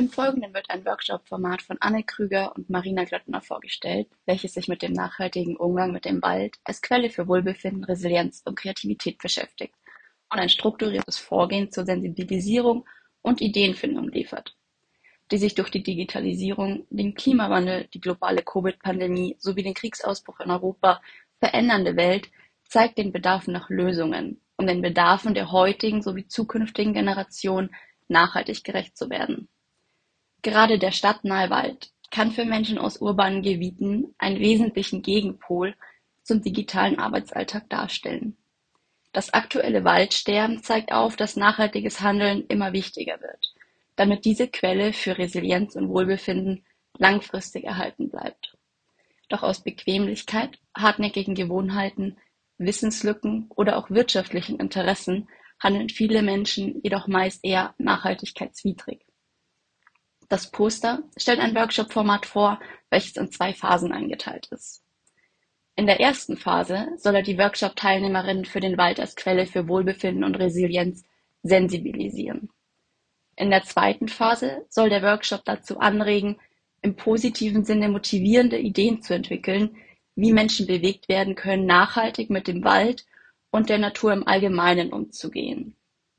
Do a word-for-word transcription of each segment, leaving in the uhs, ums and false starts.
Im Folgenden wird ein Workshop-Format von Anne Krüger und Marina Glöttner vorgestellt, welches sich mit dem nachhaltigen Umgang mit dem Wald als Quelle für Wohlbefinden, Resilienz und Kreativität beschäftigt und ein strukturiertes Vorgehen zur Sensibilisierung und Ideenfindung liefert. Die sich durch die Digitalisierung, den Klimawandel, die globale Covid-Pandemie sowie den Kriegsausbruch in Europa verändernde Welt zeigt den Bedarf nach Lösungen, um den Bedarfen der heutigen sowie zukünftigen Generationen nachhaltig gerecht zu werden. Gerade der stadtnahe Wald kann für Menschen aus urbanen Gebieten einen wesentlichen Gegenpol zum digitalen Arbeitsalltag darstellen. Das aktuelle Waldsterben zeigt auf, dass nachhaltiges Handeln immer wichtiger wird, damit diese Quelle für Resilienz und Wohlbefinden langfristig erhalten bleibt. Doch aus Bequemlichkeit, hartnäckigen Gewohnheiten, Wissenslücken oder auch wirtschaftlichen Interessen handeln viele Menschen jedoch meist eher nachhaltigkeitswidrig. Das Poster stellt ein Workshop-Format vor, welches in zwei Phasen eingeteilt ist. In der ersten Phase soll er die Workshop-Teilnehmerinnen für den Wald als Quelle für Wohlbefinden und Resilienz sensibilisieren. In der zweiten Phase soll der Workshop dazu anregen, im positiven Sinne motivierende Ideen zu entwickeln, wie Menschen bewegt werden können, nachhaltig mit dem Wald und der Natur im Allgemeinen umzugehen.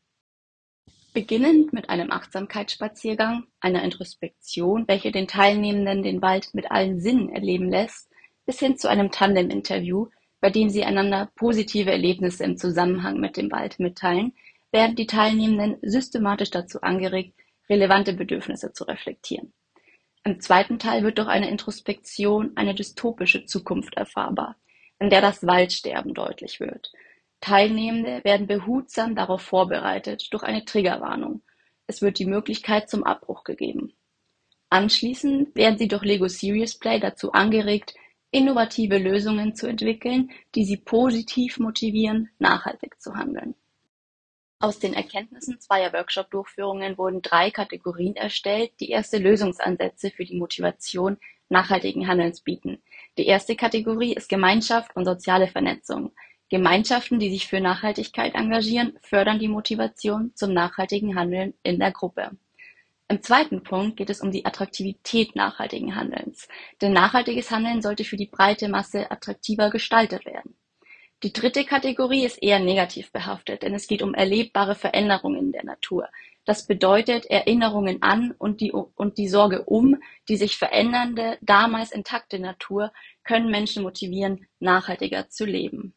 Beginnend mit einem Achtsamkeitsspaziergang, einer Introspektion, welche den Teilnehmenden den Wald mit allen Sinnen erleben lässt, bis hin zu einem Tandem-Interview, bei dem sie einander positive Erlebnisse im Zusammenhang mit dem Wald mitteilen, werden die Teilnehmenden systematisch dazu angeregt, relevante Bedürfnisse zu reflektieren. Im zweiten Teil wird durch eine Introspektion eine dystopische Zukunft erfahrbar, in der das Waldsterben deutlich wird. Teilnehmende werden behutsam darauf vorbereitet durch eine Triggerwarnung. Es wird die Möglichkeit zum Abbruch gegeben. Anschließend werden sie durch Lego Serious Play dazu angeregt, innovative Lösungen zu entwickeln, die sie positiv motivieren, nachhaltig zu handeln. Aus den Erkenntnissen zweier Workshop-Durchführungen wurden drei Kategorien erstellt, die erste Lösungsansätze für die Motivation nachhaltigen Handelns bieten. Die erste Kategorie ist Gemeinschaft und soziale Vernetzung. Gemeinschaften, die sich für Nachhaltigkeit engagieren, fördern die Motivation zum nachhaltigen Handeln in der Gruppe. Im zweiten Punkt geht es um die Attraktivität nachhaltigen Handelns, denn nachhaltiges Handeln sollte für die breite Masse attraktiver gestaltet werden. Die dritte Kategorie ist eher negativ behaftet, denn es geht um erlebbare Veränderungen in der Natur. Das bedeutet Erinnerungen an und die, und die Sorge um die sich verändernde, damals intakte Natur können Menschen motivieren, nachhaltiger zu leben.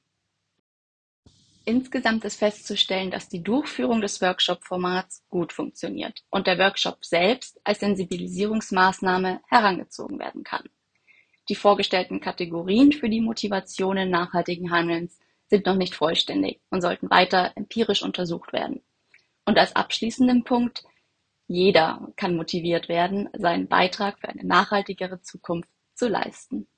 Insgesamt ist festzustellen, dass die Durchführung des Workshop-Formats gut funktioniert und der Workshop selbst als Sensibilisierungsmaßnahme herangezogen werden kann. Die vorgestellten Kategorien für die Motivationen nachhaltigen Handelns sind noch nicht vollständig und sollten weiter empirisch untersucht werden. Und als abschließenden Punkt: Jeder kann motiviert werden, seinen Beitrag für eine nachhaltigere Zukunft zu leisten.